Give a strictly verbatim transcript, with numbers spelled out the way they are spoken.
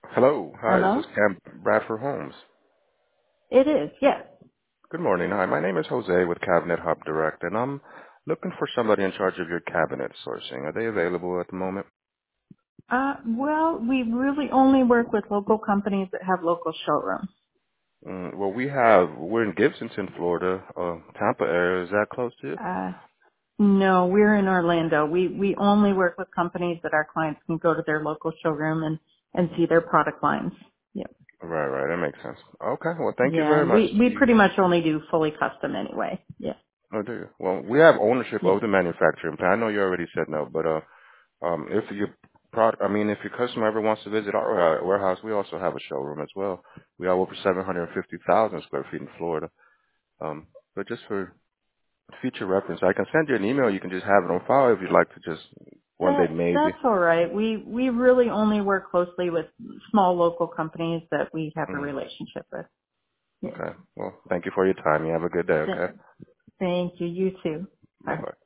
Hello. Hi, this Hello? is Cam Bradford Holmes. It is, yes. Good morning. Hi, my name is Jose with Cabinet Hub Direct, and I'm looking for somebody in charge of your cabinet sourcing. Are they available at the moment? Uh, well, we really only work with local companies that have local showrooms. Mm, well, we have, we're in Gibsonton, Florida, uh, Tampa area. Is that close to you? Uh, no, we're in Orlando. We, we only work with companies that our clients can go to their local showroom and, and see their product lines. Yep. Right, right. That makes sense. Okay. Well, thank you Yeah, very and much. we, we You, pretty much only do fully custom anyway. Yeah. oh, do you? Well, we have ownership Yeah. of the manufacturing plant. I know you already said no, but, uh, Um, if your product, I mean, if your customer ever wants to visit our uh, warehouse, we also have a showroom as well. We have over seven hundred fifty thousand square feet in Florida. Um, but just for future reference, I can send you an email. You can just have it on file if you'd like to just one day That, maybe. that's all right. We, we really only work closely with small local companies that we have a Mm, relationship with. Yeah. okay. Well, thank you for your time. You have a good day. Th- Okay. Thank you. You too. Bye Bye. bye.